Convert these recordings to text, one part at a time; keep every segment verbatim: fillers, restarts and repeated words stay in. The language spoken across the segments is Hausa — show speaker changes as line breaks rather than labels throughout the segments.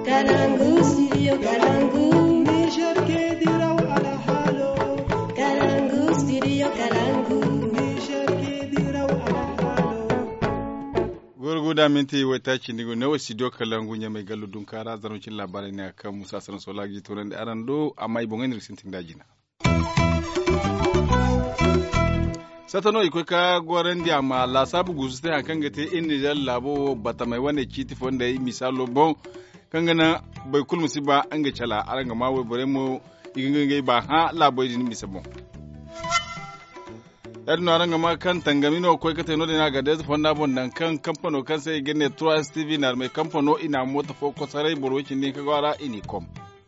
Kalangu, studio Kalangu.
Niger ke diraw ala halo.
Kalangu, studio Kalangu.
Niger ke diraw ala halo.
Gurguda minti wata cinigo na wasu studio Kalangu nya mai gallu dun kara zanuncin labarai ne akan Musa Sanan Solagi tonan da arando amma ibon ngani risintin dajina. Satano ikwai ka gwaran di amma la sabu gususte akan gate in Niger labo bata mai wane kiti fonda yi misalo bon kangana bai kul musiba an ga chala aranga mawe bore mo igingai ba ha labo din misabon yar no aranga ma kan tangamino koi ka teno dina ga des fonda bon nan kan kampano kan sai gene Trust T V na mai kampano ina mota foko sarai borwacin ne ka gwara inikom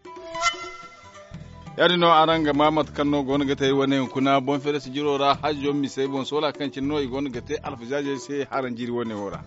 yari no aranga mamat kanno gon gate wone kuna bon fere si jirora hajjo mi sey bon sola kan cinno gon gate alfajaje se haran jiri wone wora.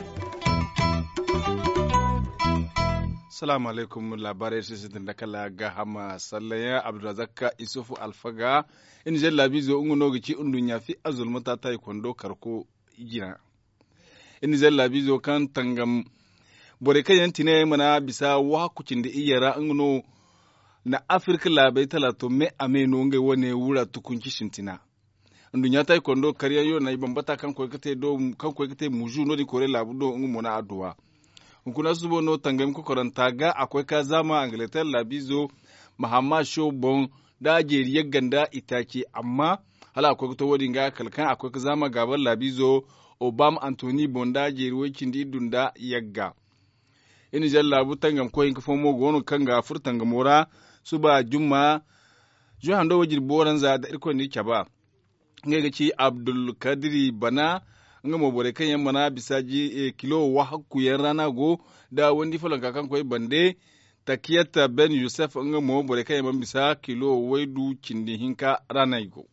Assalamu alaikum, labarai sisitin da kala ga hama sallaya Abdulrazak Isufu Alfaga in je labizo ungu no gici undun yafi azulmata tai kondo karko gina in je labizo kan tangam bore kayan tine mana bisa wa kucin da iyara ungu na Afrika labai talato me ameno nge wone wura tukunci shintina ndunya tai kondo kariya yo na ibambata kan ko kete do kan ko kete muju no di kore labu do ngu mona aduwa kuna subo no tangam ko koranta ga akwai ka zama Angleterre labizo Muhammad Shobon da jeriye ganda itake amma hala akwai to wodin ga kalkan akwai ka zama gaban labizo Obama Anthony Bonda jeriwe kindi dunda yagga ini jalla bu tangam ko in ko fomo gono kanga furtanga mora suba jumma johando wajir boran za da irko ni kyaba ngega ci Abdul Kadiri Bana nga mo bore kan yamma bisaji e kilo wa hakku yan rana go da wandi falan kakan koy bande takiyata Ben Yusuf nga mo bore kan yamma bisa kilo waidu cindi hinka rana go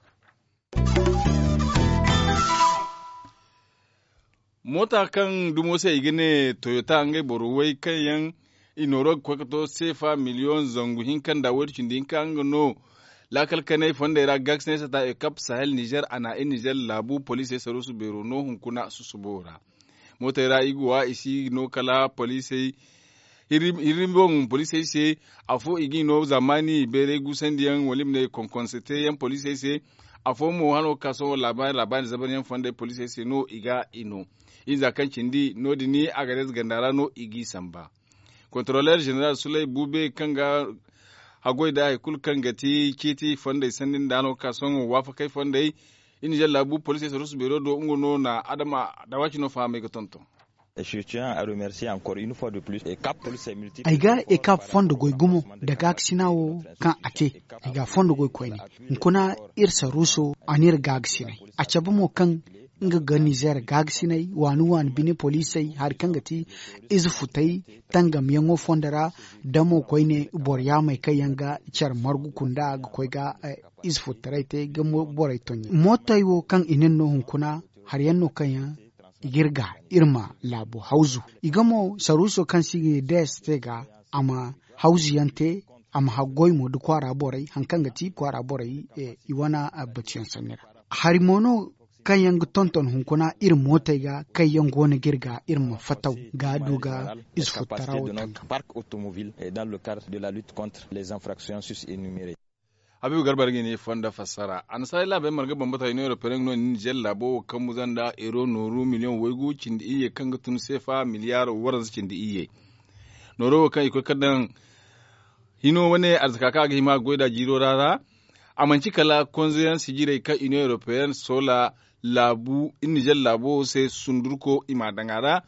mota kan dumo sai gine Toyota nga boro wai kan yan inoro ko to sefa miliyon zangu hinkan da wadi cindi hinka nga no lakal kanai fonda ira gax ne sata e kap Sahel Niger ana e Niger labu police saru su bero no hunkuna su subora mota ira iguwa isi no kala police hirim hirimbon police se afo igi no zamani bere gusandiyan walim ne konkonsete yan police se afo mo hano kaso labar labar zaban yan fonda police se no iga ino iza kan cindi no dini agares gandara no igi samba contrôleur général Sulay Bube kanga hagoi da kul kan gati kiti fonda sandin dano kason wafa kai fonda in jalla bu police so rusu bero do ngono na adama da wachi no fa mai tonton.
Je tiens à remercier encore une fois de plus et cap police multiple
aiga e cap fondo goy gumo daga aksinawo kan ate aiga fondo goy koyni nkuna irsa ruso anir gagsine a cabumo kan nga ga Niger gagsinai wanu wan bini polisai har kangati izu futai tangam yango fondara damo koine borya mai kayanga char margu kunda ga koiga izu futarai te ga borai tonyi motai wo kan inin no hunkuna har yanno kanya girga irma labo hauzu igamo saruso kan sige destega ama hauzu yante ama hagoi mo du kwara borai hankangati kwara borai e iwana abatiyan sanira harimono kayan tonton hunkuna irin mota ga kayan gona girga irin fatau ga duga isfutarawo
parc automobile dans le cadre de la lutte contre les infractions sus-énumérées.
Habibu Garbar gini fonda fassara an sai labe marga bambata ino européen no ni jel labo kan muzanda euro noru million wegu cindi iye kan gutun sefa miliyar waran cindi iye noro kan iko kadan hino wane arzaka ga hima goida jiro rara amanci kala konziyan sijire ka ino européen sola labu inijel labo sai sundurko imadangara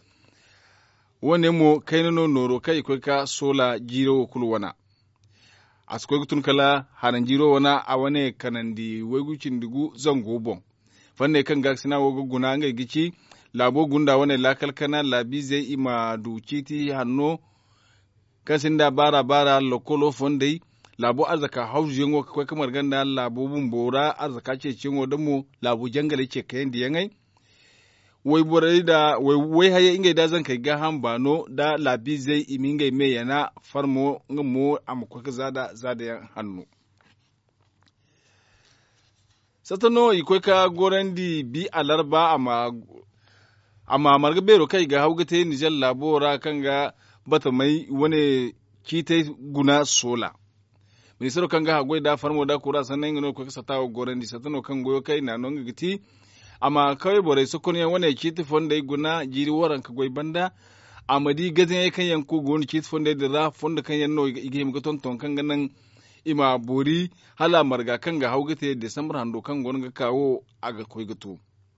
wane mo kainano noro kai ko ka sola jiro kulwana asko gutun kala hanan jiro wana a wane kanandi wegucin digu zango bon fanne kan gaksina wogo guna ngai gici labo gunda wane lakal kana labi zai ima duciti hanno kasinda bara bara lokolo fondai labo arzaka hausu yango kai kamar ganda labo bumbora arzaka ce cingo da mu labo jangale ce kayan da yangai wai borai da wai wai haye inga da zan kai ga hambano da labi zai iminga me yana farmo ngamo amko zada zada yan hannu satano ikoi ka gorandi bi alarba ama ama marga bero kai ga haugate ni jalla bora kanga bata mai wani kite guna sola ministero kan ga hagoi da farmo da kura sanan ngino ko sata o gorendi satano kan goyo kai na non giti amma kawai bore su kun yan wane kiti fonda guna jiri waran ka goi banda amadi gazin ya kan yanku goni kiti fonda da ra fonda kan yanno ige mu ton ton kan ganan ima bori hala marga kan ga haugate December hando kan gon ga kawo aga koi gato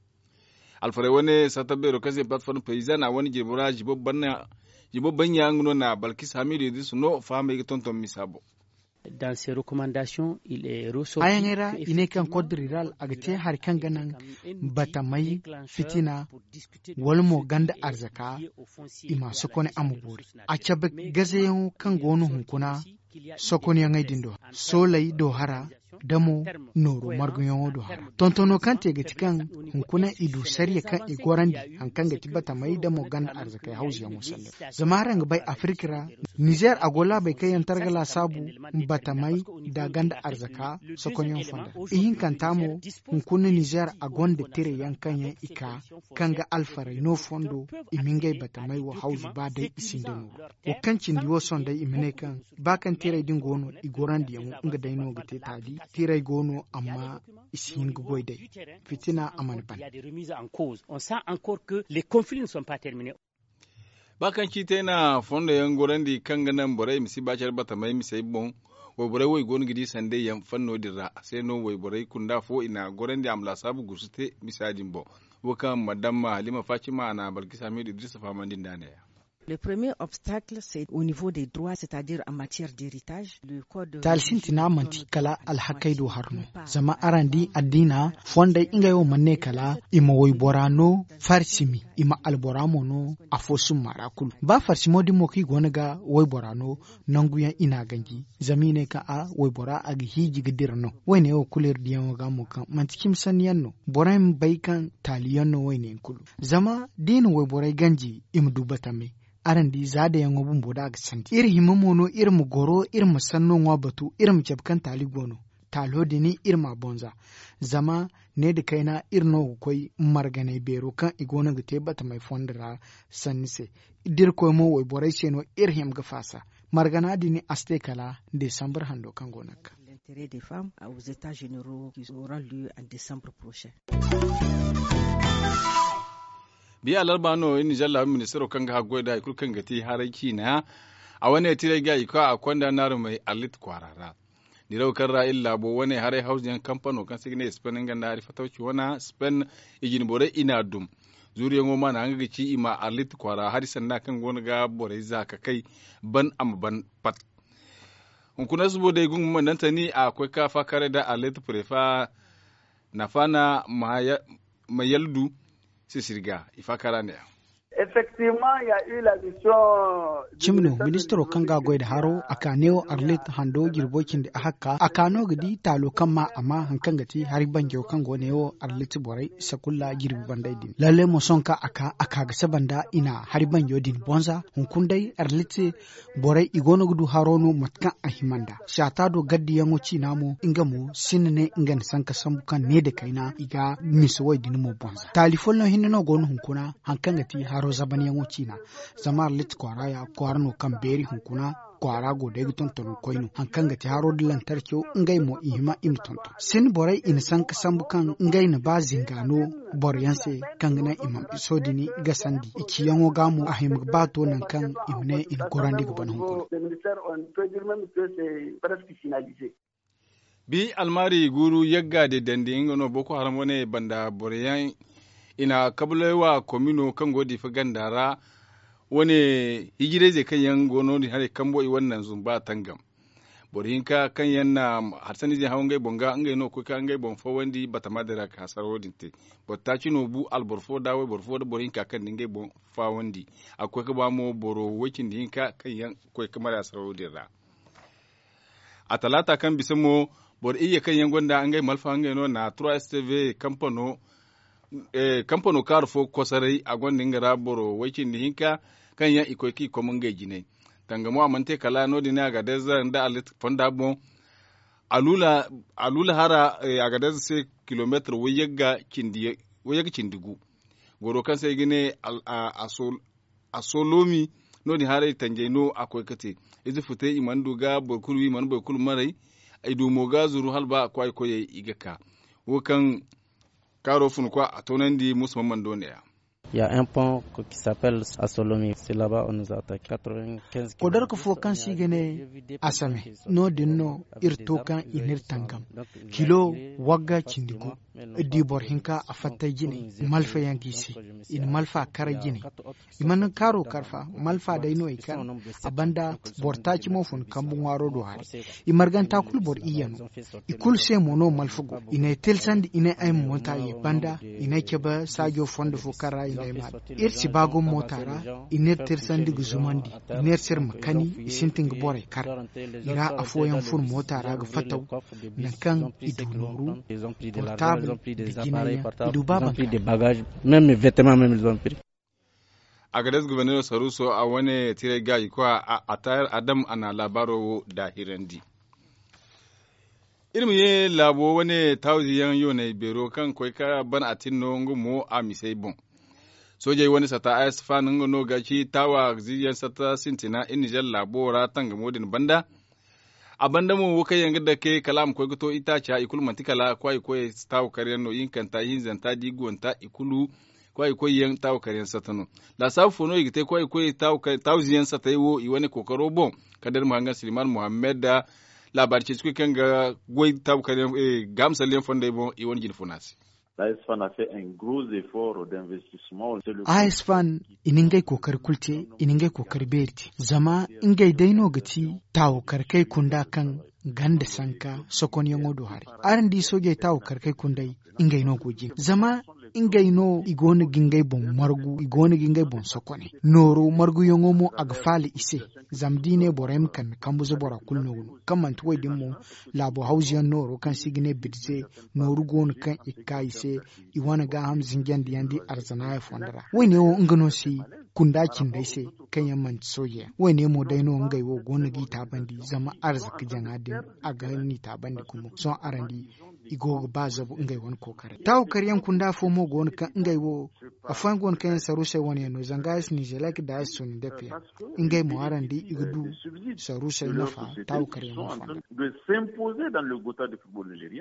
alfare wane satabero kaze platform paysan a wani jibura jibobban na jibobban ya ngono na Balkis Hamidu disu no fama ga ton ton misabo.
Dans ces recommandations, il est ressorti.
Ayangera ine kan code rural agate har kan ganan batamai fitina walmo ganda arzaka ima sokone amuburi. Achabe gazeyo kan gonu hunkuna sokone yangai dindo. Solai dohara damo noro margunyo dohara. Tontono kan te gatikan hunkuna idu sariya kan igorandi hankan gati batamai damo ganda arzaka ya hauzi ya musalle. Zamaran bai Afrikira Niger agola bai kayan targala sabu batamai da ganda arzaka sokonyon fonda ihin kantamo hunkuna Niger agonde tire yankan yan ika kanga alfara no fondo imingai batamai wa hauzu ba dai isindeno o kancin diwo sonda imine kan bakan tire din gono igorandi yamu inga daino gate tadi tire gono amma isin goy dai fitina aman ban
on sent encore que les conflits ne sont pas terminés.
Bakan kite na fondo yan gorandi kan ganan borai misi bacar bata mai misi bon wo borai wai gon gidi sande yan fanno dira sai no wai borai kunda fo ina gorandi amla sabu gusute misajin bo wo kan madamma Halima Fatima na Balkis Hamidu Idrissa famandin dane.
Le premier obstacle, c'est au niveau des droits, c'est-à-dire en matière d'héritage. Le code.
Talsintina manti kala alhakaido harno. Zama arandi adina fonda inga yo manne kala ima woiborano farsimi ima alboramo no afosum marakul. Ba farsimo di moki gonaga woiborano nanguya ina ganji. Zamine ka a woibora agi hiji gidirno. Wene o kulir diyan ga mukan mantikim saniyanno. Boraim baikan taliyanno wene kulu. Zama din woiborai ganji imdubatame. Arandi zada yango bumbo da santi iri himamono iri mu goro iri mu sanno ngwa batu iri mu jabkan tali gono talo dini iri ma bonza zama ne da kaina iri no koi margane bero kan igona ga te bata mai fondra sanise dir ko mo woy boray seno iri him ga fasa margana dini aste kala December hando kan gonaka.
L'intérêt des femmes aux états généraux qui auront lieu en décembre prochain.
Biya larbano in jalla ministero kan ga goida ikul kan gati haraki na a wani tire ga iko a kwanda nar mai alit kwarara ni raw kan ra illa bo wani hare housing company kan signe Spain ganda ari fatauci wana Spain igin bore ina dum zuriya ngoma na hanga ci ima alit kwara har sanna kan gona ga bore zaka kai ban am ban pat un kuna subo de gun mun nan tani akwai ka fakare da alit prefa nafana mayaldu Sisirga, ifakara ne.
Effectivement, il y a eu la mission.
Chimno, ministro kanga goid haro akaneo arlet hando girbokin da haka akano gidi talo kama amma hankan gati hari banjo kango neo arlet borai sakulla girbi bandai din. Lalle mo sonka aka aka ga sabanda ina hari banjo din bonza hunkundai arlet borai igono gudu harono matkan ahimanda. Shata do gaddi yango cinamo ingamo sinne ingan sanka sambukan ne da kaina iga miswai din mo bonza. Talifol no hinno gonu hunkuna hankan gati haro zabani yango cina zamar lit kwara ya kwarno kan beri hunkuna kwara go de tonton koino hankanga ti haro dilan tarkyo ngai mo ihima im tonton sin borai in san kasambu kan ngai na bazingano boryanse kangana imam isodini gasandi iki yango gamu ahim bato nan kan imne in gorandi go ban hunkuna
bi almari guru yagga de dande ngono boko haram wone banda boryan ina kabulewa komino kan godi fa gandara wani hijire zai kan yan gono ni hare kan boyi wannan zumba tangam borinka kan yanna harsani zai hawan gai bonga ngai no ko kan gai bon fo wandi bata madara ka sarodin te botta cino bu alborfo dawe borfo da borinka kan ngai bon fa wandi akwai ka ba mo boro wakin dinka kan yan ko kamar ya sarodin ra a talata kan bisamo bor iya kan yan gonda ngai malfa ngai no na trois S T V kampano eh kampano karfo kosarai a gondin gara boro wakin da hinka kan ya ikoki ko mun gaji ne tangamo amante kala no dina ga deza nda alit fonda bon alula alula hara eh, a ga deza se kilometer wayaga kindi wayaga kindigu goro kan sai gine asol asolomi no ni hare tanje no akwai kate izi fute iman duga borkulu iman borkulu marai ai du moga zuru halba akwai koye igaka wokan karo fun kwa atonandi musamman doniya.
Il y a un pont qui s'appelle Asolomi. C'est là-bas on nous a attaqué. quatre-vingt-quinze kilomètres.
Kodar ko fokan sigene asame no dinno irto kan inir tangam. Kilo wagga cindigo di bor hinka afatta jini malfa yankisi in malfa kara jini. Iman karo karfa malfa da ino ikan abanda borta ci mofun kambun waro do hari. Imargan takul bor iyano. Ikul se mono malfugo. Ina telsand ina ay monta ye banda ina keba sajo fondo fo kara ir si bago motara iner tersandi guzumandi iner ser makani isinting bore kar ira afoyan fur motara ga fataw nankan idunuru portable digina idu baba
des bagages même mes vêtements même ils ont pris.
Agades gouverneur Saruso a wane tire gayi ko a tayar Adam ana labaro da hirandi irmi ye labo wane tawzi yan yo ne bero kan koy ka ban atinno ngumo a misai bon soje wani sata a fanin no gaci tawa ziyan sata sintina in Niger labora tanga modin banda a banda mu wuka yanga da ke kalam ko goto ita cha ikulu mantikala kwai koy taw kariyan no yin kanta yin zanta digonta ikulu kwai koy yan taw kariyan satano la safu no yigite kwai koy taw taw ziyan sata yiwo i wani kokaro bon kadar muhanga Suleiman Muhammad da labarci su kanga goy taw kariyan e gamsal len fonde bon i wani jin funasi.
A S F A N a fait un gros effort d'investissement.
A S F A N iningai kokar kulte iningai kokar berti zama ingai daino gati tawo karkai kunda kan ganda sanka sokon yango do hari aran di soje tawo karkai kundai ingai no goji zama ingai no igona gingai bon margu igona gingai bon sokone noro margu yango mo agfali ise zamdine borem kan kambuzo bora kulno kaman tuwai dimmo labo hausian noro kan sigine bidze noru gon kan ikai se iwana ga ham zingen diandi arzana ya fondara wani o ngano si kunda kin dai se kan yamman soje wani mo dai no ngai wo gona gi tabandi zama arziki jangadin aga ni tabandi kuma son arandi igo ba zabu ngai won kokare taw karyan kunda fo mo gon kan ngai wo afan gon kan sarushe wani no zangas ni jelak da sun depe ngai mo arandi igudu sarushe nafa taw karyan mo fa
de s'imposer dans le gotha de football nigérien.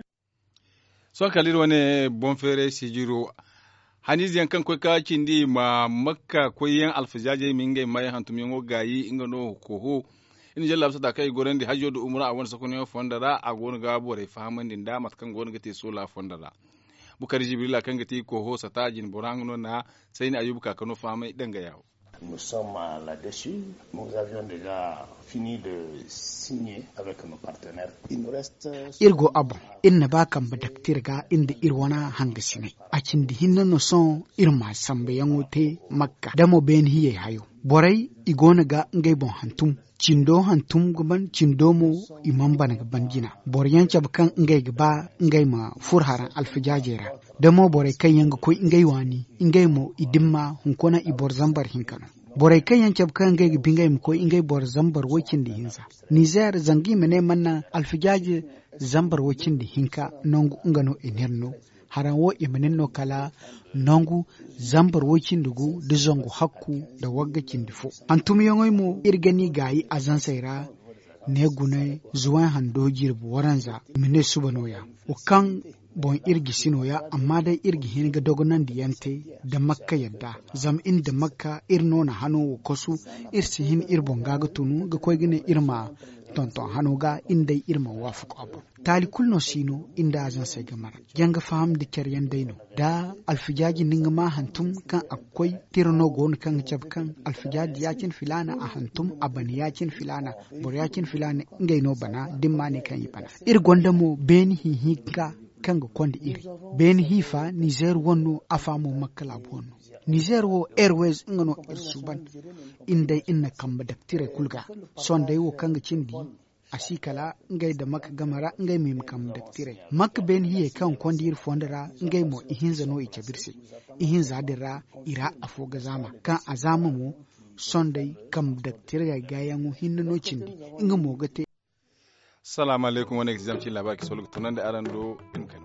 So kalir wane bon fere sijiro haniz yan kan ko ka kindi ma makka ko yan alfajaje mingai mai hantum yango gayi inga no ko ho in jalla sa kai goren di hajjo do umra a won sakon fondara a gon ga bore fahaman din da mat kan gon gate sola fondara bukari jibrila kan gate ko ho satajin borangno na sai ni ayubu ka kano famai danga yawo.
Nous sommes là-dessus. Nous avions déjà fini de signer avec nos partenaires. Il nous reste...
Irgo abu, inna bakan badaktirga inda irwana hangasine. Acindi hinna no son irma sambe yangote makka. Damo ben hiye hayo. Borai igona ga ngai bon hantum. Cindo hantum gaban cindo mo imam bana gaban gina. Boryan cabkan ngai gaba ngai ma furharan alfijajera. Damo borai kan yanga ko ngai wani ngai mo idimma hunkona ibor zambar hinkano. Borai kan yan cabkan ngai bingai mo ko ngai bor zambar wakin di hinza. Niger zangi mene manna alfijaje zambar wakin di hinka nongu ngano enerno. Haran wo imanin no kala nongu zambar wakin dugu da zongu hakku da waggakin difo. Antum yongoy mo irgani gayi azan saira ne gunai zuwan hando jirbu waranza mine subanoya. Ukan bon irgi sinoya amma dai irgi hin ga dogonan diyante da makka yadda zam in da makka irno na hano kosu irsi hin irbon gaga tunu ga koy gine irma tonton hano ga indai irma wafuq abu tali kulno sino inda azan sai gamara janga faham da keryan daino da alfijaji ninga ma hantum kan akwai tirno gon kan cabkan alfijaji yakin filana a hantum abani yakin filana bor yakin filana ngai no bana dimma ne kan yi bana ir gonda mo beni hi hika kanga kondi iri ben hifa Niger wonno afamo makala bonno Niger wo Airways ngano ir suban indai inna kamba daktire kulga sondai wo kanga cindi asikala ngai da maka gamara ngai mim kam daktire mak ben hiye kan kondi ir fondara ngai mo ihinza no ikabirse ihinza dira ira afoga zama kan azama mo sondai kam daktire ga yango hinno no cindi inga mo gate.
Assalamu alaikum wani exam ci labaki solu tunan da aran do in kan